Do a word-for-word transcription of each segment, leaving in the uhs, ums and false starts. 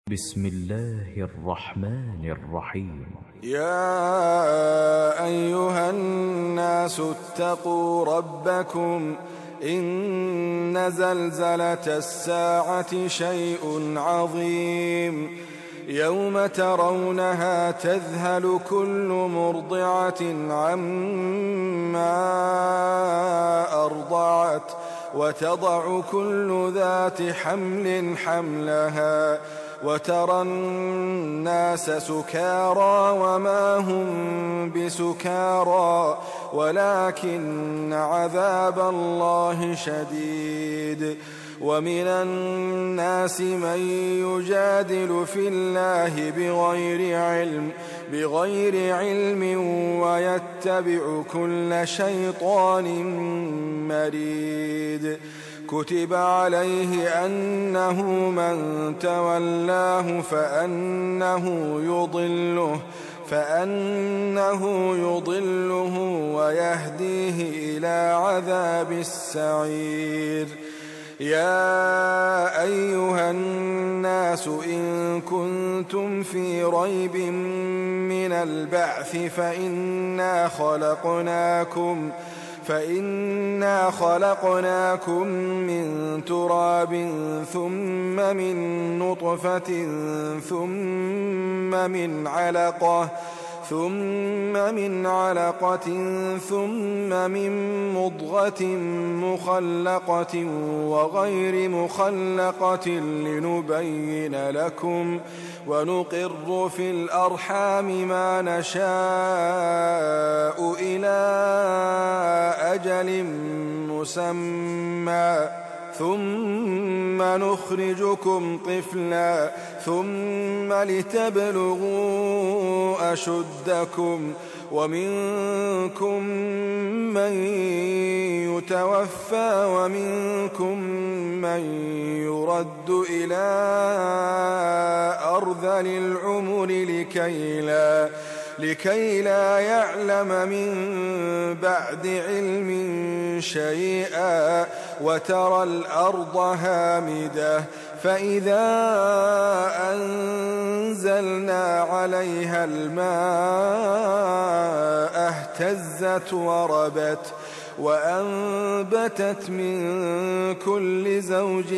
بسم الله الرحمن الرحيم. يا أيها الناس اتقوا ربكم إن زلزلة الساعة شيء عظيم يوم ترونها تذهل كل مرضعة عما أرضعت وتضع كل ذات حمل حملها وترى الناس سكارى وما هم بسكارى ولكن عذاب الله شديد. ومن الناس من يجادل في الله بغير علم بغير علم ويتبع كل شيطان مريد. كتب عليه أنه من تولاه فأنه يضله فأنه يضله ويهديه إلى عذاب السعير. يا أيها الناس إن كنتم في ريب من البعث فإنا خلقناكم فإنا خلقناكم من تراب ثم من نطفة ثم من علقة ثم من علقة ثم من مضغة مخلقة وغير مخلقة لنبين لكم ونقر في الأرحام ما نشاء إلى أجل مسمى ثم نخرجكم طفلا ثم لتبلغوا أشدكم ومنكم من يتوفى ومنكم من يرد إلى أرذل العمر لكي لا لكي لا يعلم من بعد علم شيئا وترى الأرض هامدة فإذا أنزلنا عليها الماء اهتزت وربت وأنبتت من كل زوج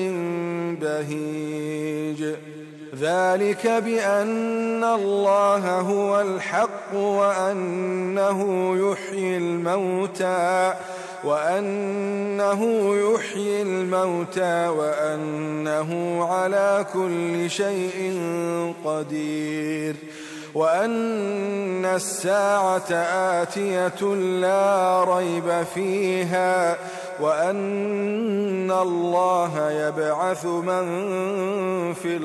بهيج. ذلك بأن الله هو الحق وأنه يحيي الموتى وأنه يحيي الموتى وأنه على كل شيء قدير وأن الساعة آتية لا ريب فيها وأن الله يبعث من في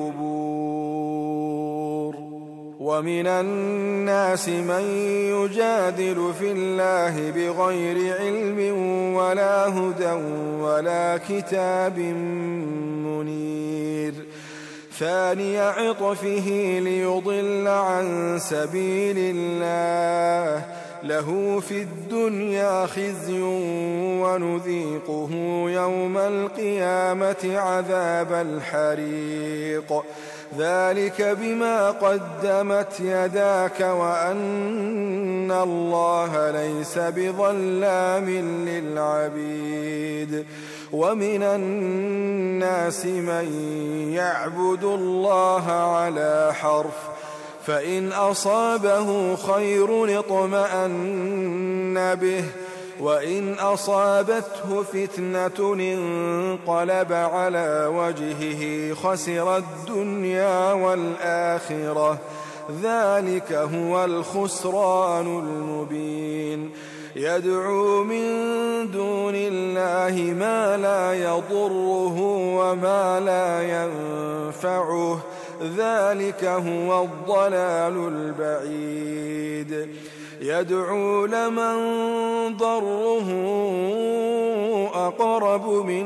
القبور. ومن الناس من يجادل في الله بغير علم ولا هدى ولا كتاب منير. ثاني عطفه ليضل عن سبيل الله له في الدنيا خزي ونذيقه يوم القيامة عذاب الحريق. ذلك بما قدمت يداك وأن الله ليس بظلام للعبيد. ومن الناس من يعبد الله على حرف فإن أصابه خير اطمأن به وإن أصابته فتنة انقلب على وجهه خسر الدنيا والآخرة ذلك هو الخسران المبين. يدعو من دون الله ما لا يضره وما لا ينفعه ذلك هو الضلال البعيد. يدعو لمن ضره أقرب من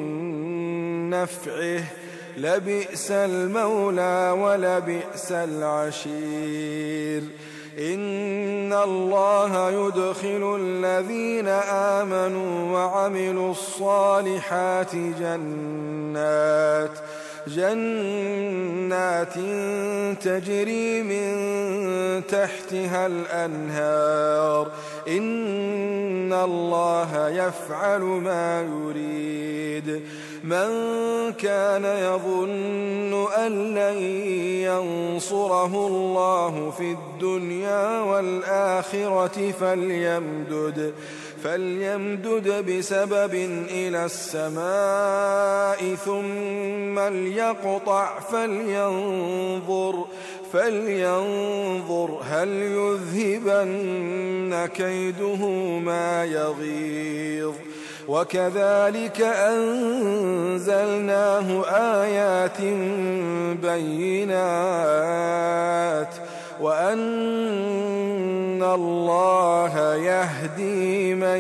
نفعه لبئس المولى ولبئس العشير. إن الله يدخل الذين آمنوا وعملوا الصالحات جنات جنات تجري من تحتها الأنهار إن الله يفعل ما يريد من كان يظن أن لن ينصره الله في الدنيا والآخرة فليمدد فليمدد بسبب إلى السماء ثم ليقطع فلينظر فلينظر هل يذهبن كيده ما يغيظ وكذلك أنزلناه آيات بينات وأن الله يهدي من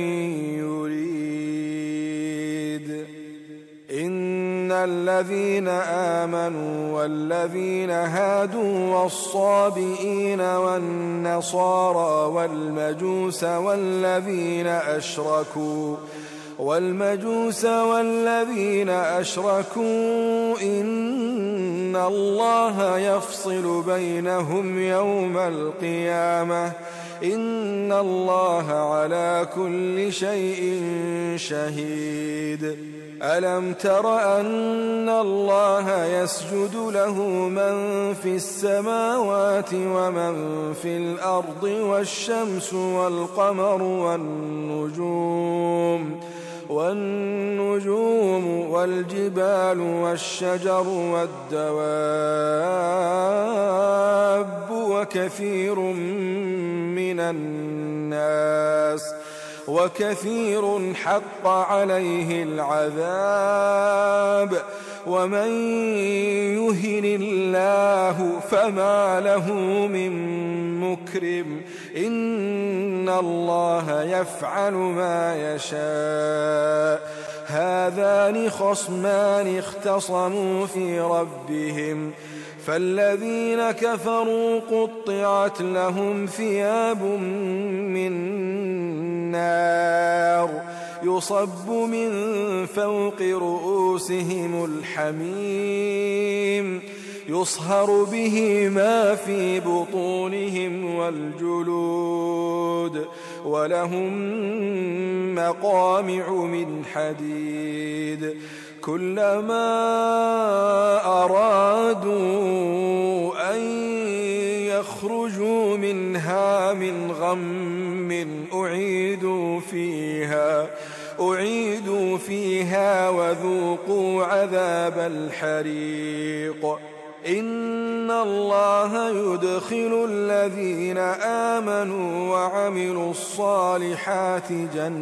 يريد إن الذين آمنوا والذين هادوا والصابئين والنصارى والمجوس والذين أشركوا والمجوس والذين أشركوا إن الله يفصل بينهم يوم القيامة إن الله على كل شيء شهيد ألم تر أن الله يسجد له من في السماوات ومن في الأرض والشمس والقمر والنجوم والنجوم والجبال والشجر والدواب وكثير من الناس وكثير حق عليه العذاب ومن يهن الله فما له من مكرم إن الله يفعل ما يشاء هذان خصمان اختصموا في ربهم فالذين كفروا قطعت لهم ثياب من نار يصب من فوق رؤوسهم الحميم يصهر به ما في بطونهم والجلود ولهم مقامع من حديد كلما أرادوا أن يخرجوا منها من غم أعيدوا فيها أعيدوا فيها وذوقوا عذاب الحريق إن الله يدخل الذين آمنوا وعملوا الصالحات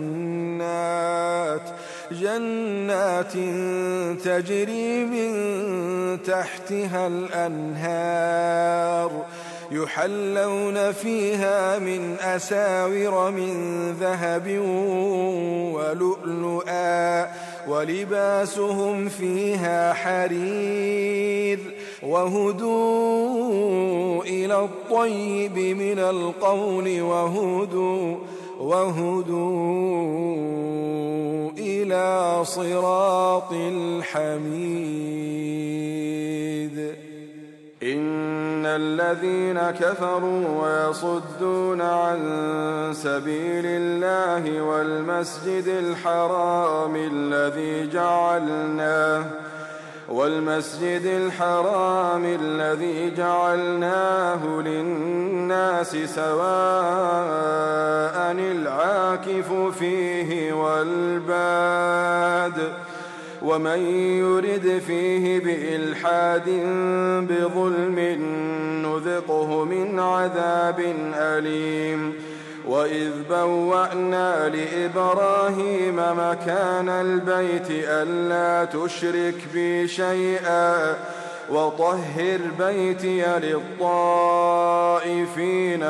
جنات جنات تجري من تحتها الأنهار يحلون فيها من أساور من ذهب ولؤلؤا ولباسهم فيها حرير وهدوا إلى الطيب من القول وهدوا وهدوا إلى صراط الحميد إن الذين كفروا ويصدون عن سبيل الله والمسجد الحرام الذي جعلناه والمسجد الحرام الذي جعلناه للناس سواء العاكف فيه والباد ومن يرد فيه بإلحاد بظلم نذقه من عذاب أليم وإذ بوأنا لإبراهيم مكان البيت ألا تشرك بي شيئا وطهر بيتي للطائفين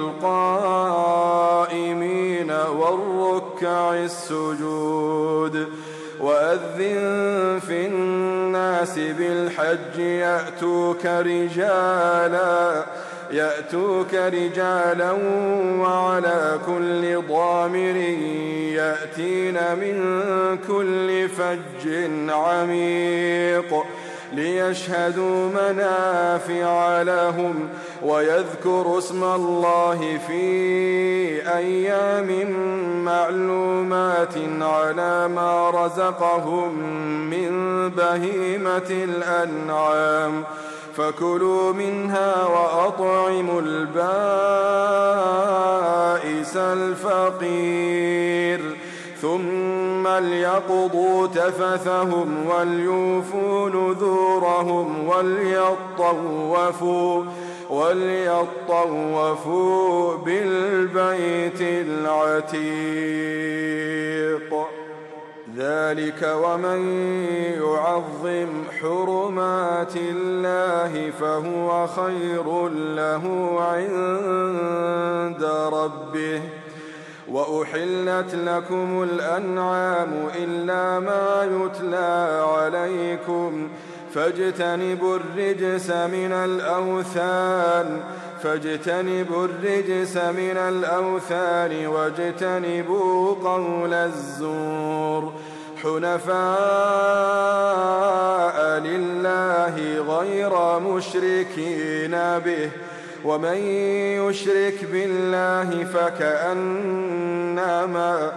والقائمين والركع السجود وأذن في الناس بالحج يأتوك رجالا يأتوك رجالا وعلى كل ضامر يأتين من كل فج عميق ليشهدوا منافع لهم ويذكروا اسم الله في أيام معلومات على ما رزقهم من بهيمة الأنعام فكلوا منها وأطعموا البائس الفقير ثم ليقضوا تفثهم وليوفوا نذورهم وليطوفوا وليطوفوا بالبيت العتيق ذلك ومن يعظم حرمات الله فهو خير له عند ربه وأحلت لكم الأنعام إلا ما يتلى عليكم فاجتنبوا الرجس من الأوثان فاجتنبوا الرجس من الأوثان واجتنبوا قول الزور حنفاء لله غير مشركين به ومن يشرك بالله فكأنما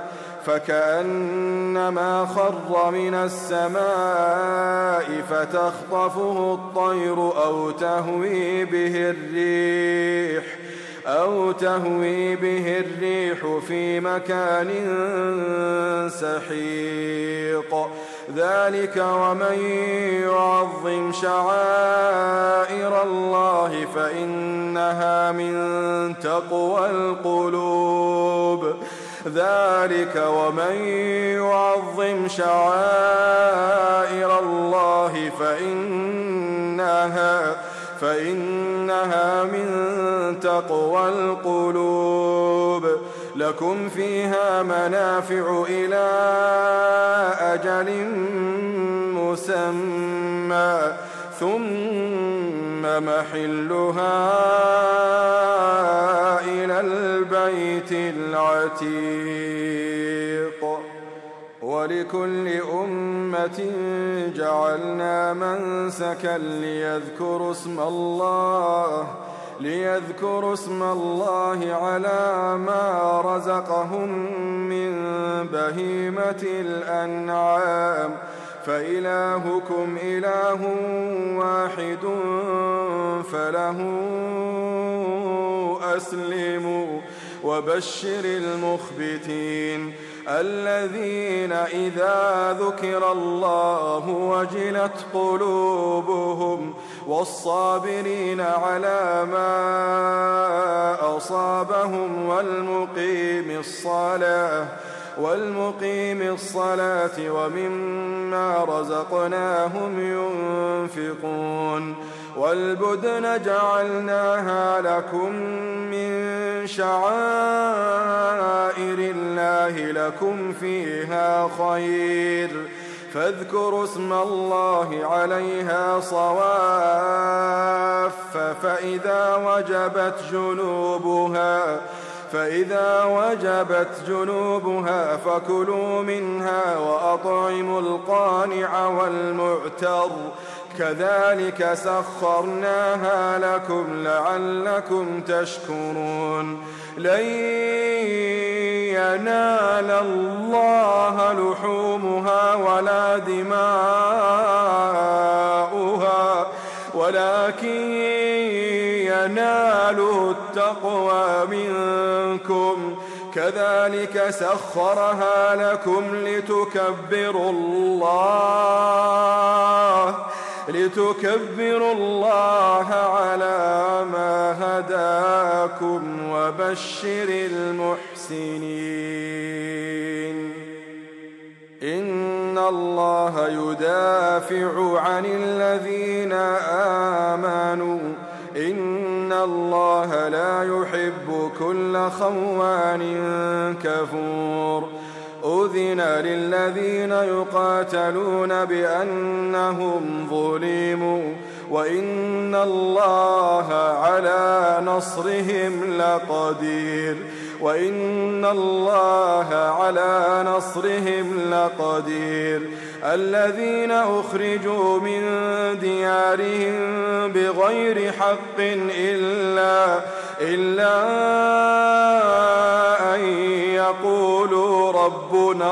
فكأنما خر من السماء فتخطفه الطير أو تهوي به الريح أو تهوي به الريح في مكان سحيق ذلك ومن يعظم شعائر الله فإنها من تقوى القلوب ذلك ومن يعظم شعائر الله فإنها فإنها من تقوى القلوب لكم فيها منافع إلى أجل مسمى ثم محلها إلى البيت العتيق ولكل أمة جعلنا منسكا ليذكروا اسم الله ليذكروا اسم الله على ما رزقهم من بهيمة الأنعام فإلهكم إله واحد فله أسلموا وبشر المخبتين الذين إذا ذكر الله وجلت قلوبهم والصابرين على ما أصابهم والمقيم الصلاة والمقيم الصلاة ومما رزقناهم ينفقون والبدن جعلناها لكم من شعائر الله لكم فيها خير فاذكروا اسم الله عليها صواف فإذا وجبت جنوبها فإذا وجبت جنوبها فكلوا منها وأطعموا القانع والمعتر كذلك سخرناها لكم لعلكم تشكرون لن ينال الله لحومها ولا دماؤها ولكن ينال التقوى منكم كذلك سخرها لكم لتكبروا الله لتكبروا الله على ما هداكم وبشر المحسنين إن الله يدافع عن الذين آمنوا إن الله لا يحب كل خوان كفور أذن للذين يقاتلون بأنهم ظلموا وإن الله على نصرهم لقدير وإن الله على نصرهم لقدير الذين أخرجوا من ديارهم بغير حق إلا, إلا أن يقولوا ربنا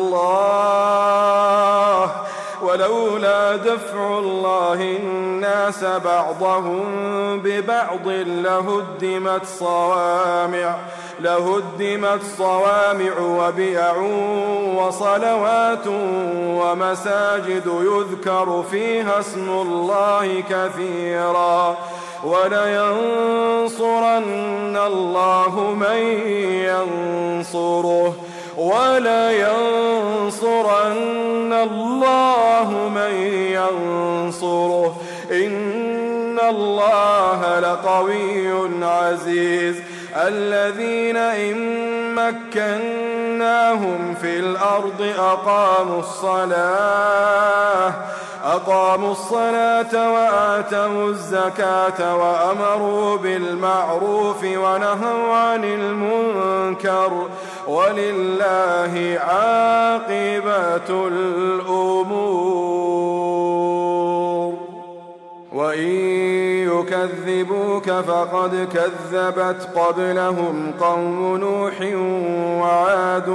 الله ولولا دفع الله الناس بعضهم ببعض لهدمت صوامع لهدمت صوامع وبيع وصلوات ومساجد يذكر فيها اسم الله كثيرا ولينصرن الله من ينصره ولينصرن الله من ينصره إن الله لقوي عزيز الذين إن مكناهم في الأرض أقاموا الصلاة أقاموا الصلاة وآتوا الزكاة وأمروا بالمعروف ونهوا عن المنكر ولله عاقبة الأمور وإن يكذبوك فقد كذبت قبلهم قوم نوح وعاد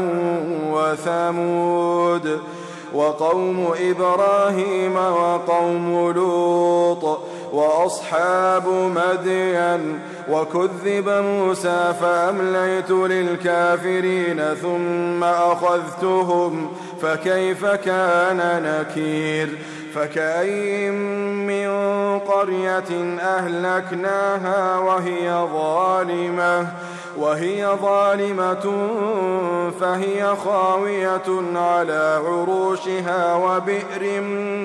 وثمود وقوم إبراهيم وقوم لوط وأصحاب مدين وكذب موسى فأمليت للكافرين ثم أخذتهم فكيف كان نكير فكأين من قرية أهلكناها وهي ظالمة وهي ظالمة فهي خاوية على عروشها وبئر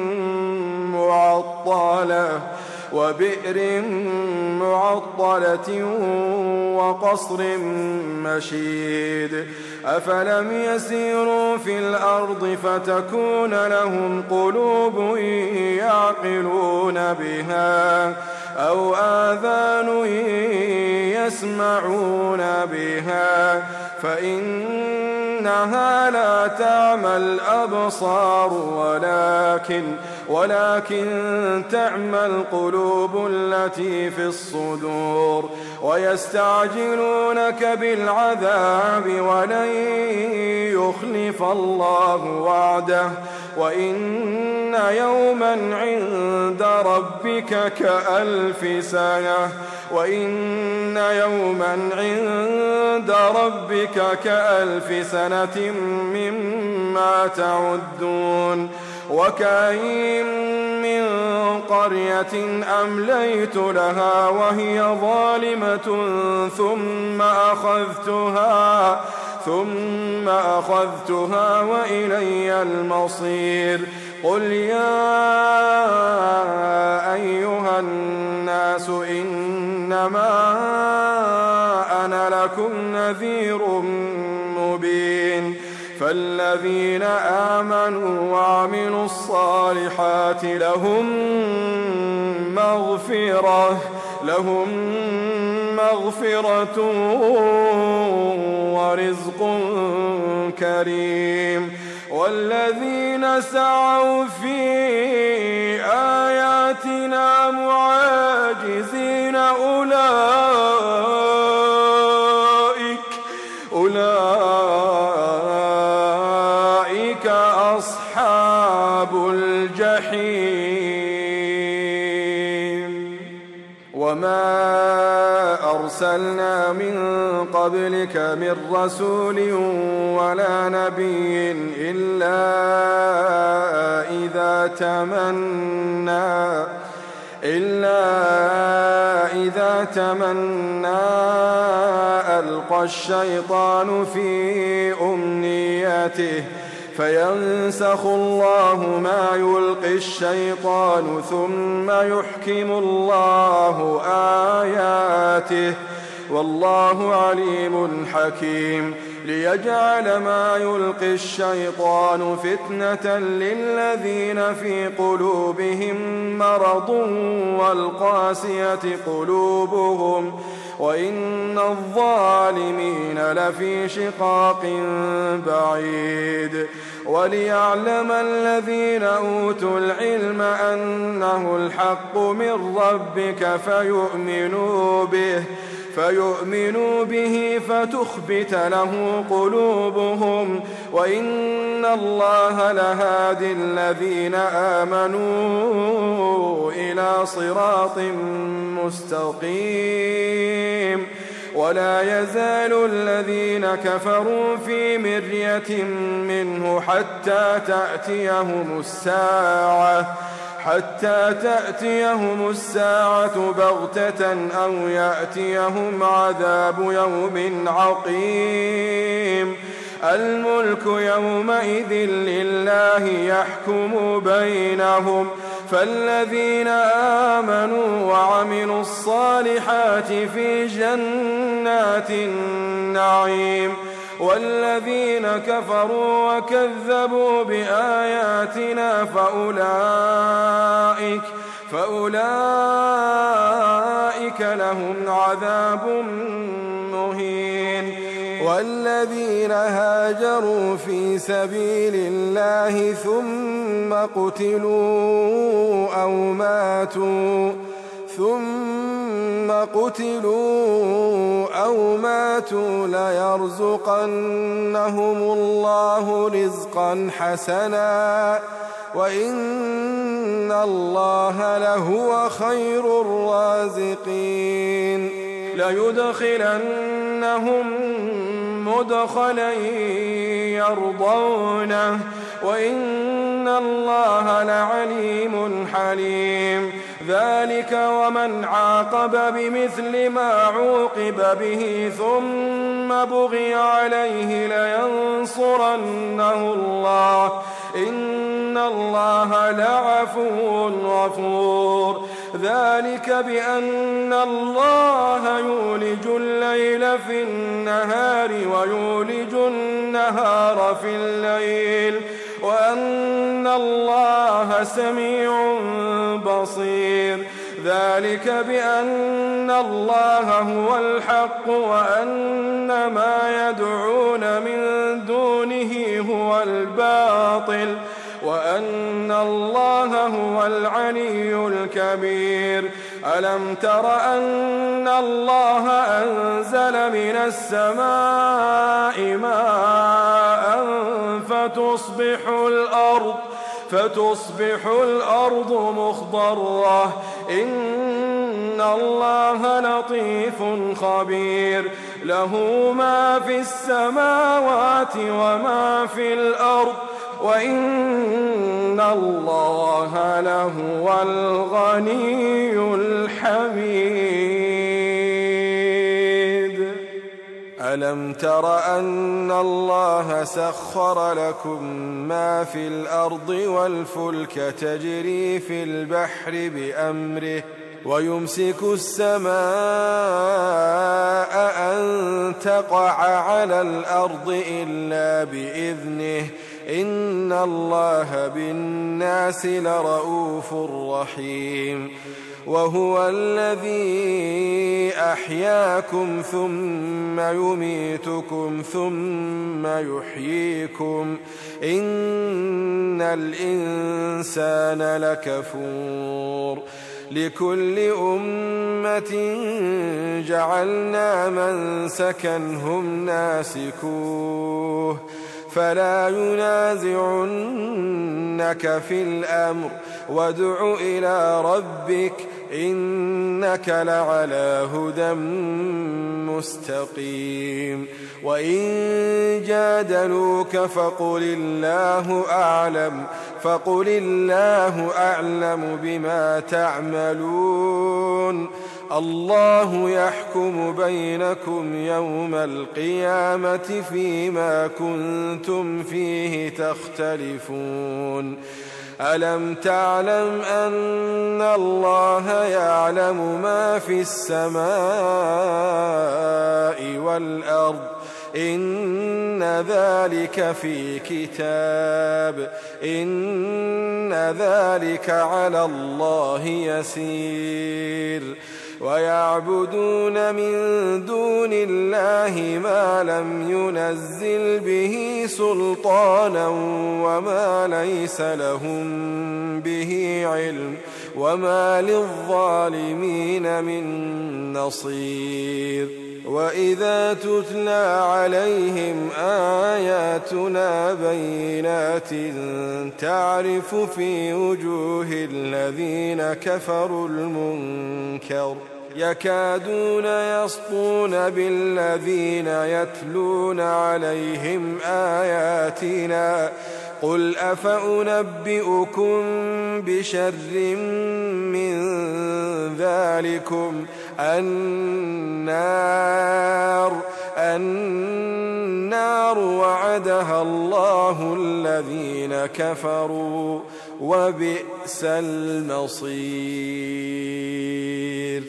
معطلة وبئر معطلة وقصر مشيد أفلم يسيروا في الأرض فتكون لهم قلوب يعقلون بها أو آذان يسمعون بها فإنها لا تعمى الأبصار ولكن ولكن تعمى القلوب التي في الصدور ويستعجلونك بالعذاب ولن يخلف الله وعده وإن يوما عند ربك كألف سنة وإن يوما عند ربك كألف سنة مما تعدون وكأين من قرية أمليت لها وهي ظالمة ثم أخذتها ثم أخذتها وإلي المصير قل يا أيها الناس إنما أنا لكم نذير مبين فالذين آمنوا وعملوا الصالحات لهم مغفرة لهم مغفرة ورزق كريم والذين سعوا في آياتنا معاجزين أولئك أولئك أصحاب الجحيم وما أرسلنا من قبلك من رسول ولا نبي إلا إذا تمنى إلا إذا تمنى ألقى الشيطان في أمنيته فينسخ الله ما يلقي الشيطان ثم يحكم الله آياته والله عليم حكيم ليجعل ما يلقي الشيطان فتنة للذين في قلوبهم مرض والقاسية قلوبهم وإن الظالمين لفي شقاق بعيد. وليعلم الذين أوتوا العلم أنه الحق من ربك فيؤمنوا به فيؤمنوا به فتخبت له قلوبهم وإن الله لهادي الذين آمنوا إلى صراط مستقيم. ولا يزال الذين كفروا في مرية منه حتى تأتيهم الساعة حتى تأتيهم الساعة بغتة أو يأتيهم عذاب يوم عقيم. الملك يومئذ لله يحكم بينهم فالذين آمنوا وعملوا الصالحات في جنات النعيم والذين كفروا وكذبوا بآياتنا فأولئك, فأولئك لهم عذاب مهين. والذين هاجروا في سبيل الله ثم قتلوا أو ماتوا ثم قتلوا أو ماتوا ليرزقنهم الله رزقا حسنا وإن الله لهو خير الرازقين. ليدخلنهم مدخلا يرضونه وإن الله لعليم حليم. ذلك ومن عاقب بمثل ما عوقب به ثم بغي عليه لينصرنه الله إن الله لعفو غفور. ذلك بأن الله يولج الليل في النهار ويولج النهار في الليل وأن الله سميع بصير. ذلك بأن الله هو الحق وأن ما يدعون من دونه هو الباطل وأن الله هو العلي الكبير. ألم تر أن الله أنزل من السماء ماء فتصبح الأرض فتصبح الأرض مخضرة إن الله لطيف خبير. له ما في السماوات وما في الأرض وإن الله لهو الغني الحميد. ألم تر أن الله سخر لكم ما في الأرض والفلك تجري في البحر بأمره ويمسك السماء أن تقع على الأرض إلا بإذنه إن الله بالناس لرؤوف رحيم. وهو الذي أحياكم ثم يميتكم ثم يحييكم إن الإنسان لكفور. لكل أمة جعلنا منسكا هم ناسكوه فلا ينازعنك في الأمر وادع إلى ربك إنك لعلى هدى مستقيم. وإن جادلوك فقل الله أعلم فقل الله أعلم بما تعملون الله يحكم بينكم يوم القيامة فيما كنتم فيه تختلفون. ألم تعلم أن الله يعلم ما في السماء والأرض إن ذلك في كتاب إن ذلك على الله يسير ويعبدون من دون الله ما لم ينزل به سلطانا وما ليس لهم به علم وما للظالمين من نصير وإذا تتلى عليهم آياتنا بينات تعرف في وجوه الذين كفروا المنكر يكادون يسطون بالذين يتلون عليهم آياتنا قل أفأنبئكم بشر من ذلكم النار النار وعدها الله الذين كفروا وبئس المصير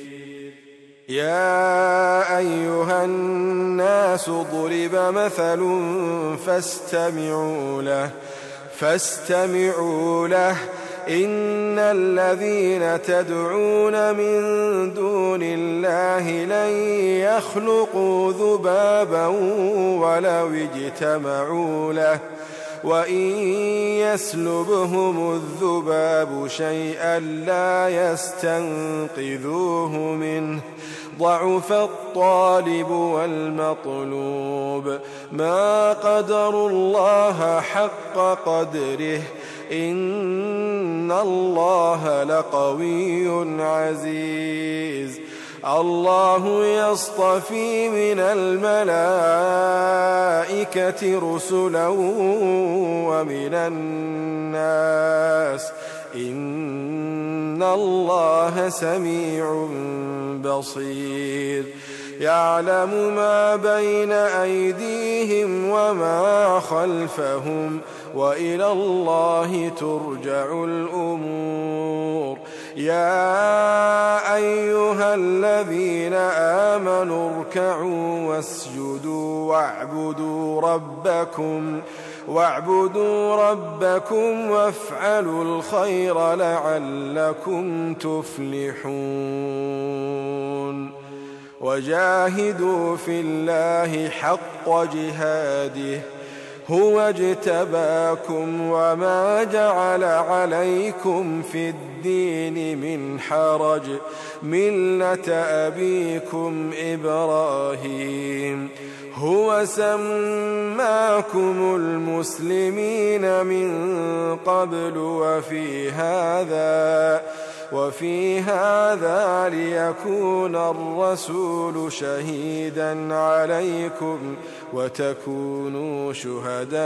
يا أيها الناس ضرب مثل فاستمعوا له فاستمعوا له إن الذين تدعون من دون الله لن يخلقوا ذبابا ولو اجتمعوا له وإن يسلبهم الذباب شيئا لا يستنقذوه منه ضعف الطالب والمطلوب ما قدروا الله حق قدره إن الله لقوي عزيز الله يصطفي من الملائكة رسلا ومن الناس إن الله سميع بصير يعلم ما بين أيديهم وما خلفهم وإلى الله ترجع الأمور يا أيها الذين آمنوا اركعوا واسجدوا واعبدوا ربكم واعبدوا ربكم وافعلوا الخير لعلكم تفلحون وجاهدوا في الله حق جهاده هو اجتباكم وما جعل عليكم في الدين من حرج ملة أبيكم إبراهيم هو سماكم المسلمين من قبل وفي هذا وفي هذا ليكون الرسول شهيدا عليكم وتكونوا شهداء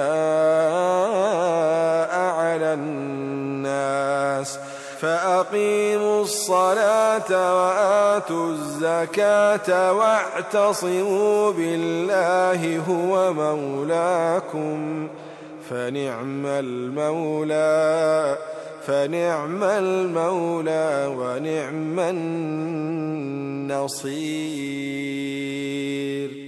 على الناس فأقيموا الصلاة وآتوا الزكاة واعتصموا بالله هو مولاكم فنعم المولى فنعم المولى ونعم النصير.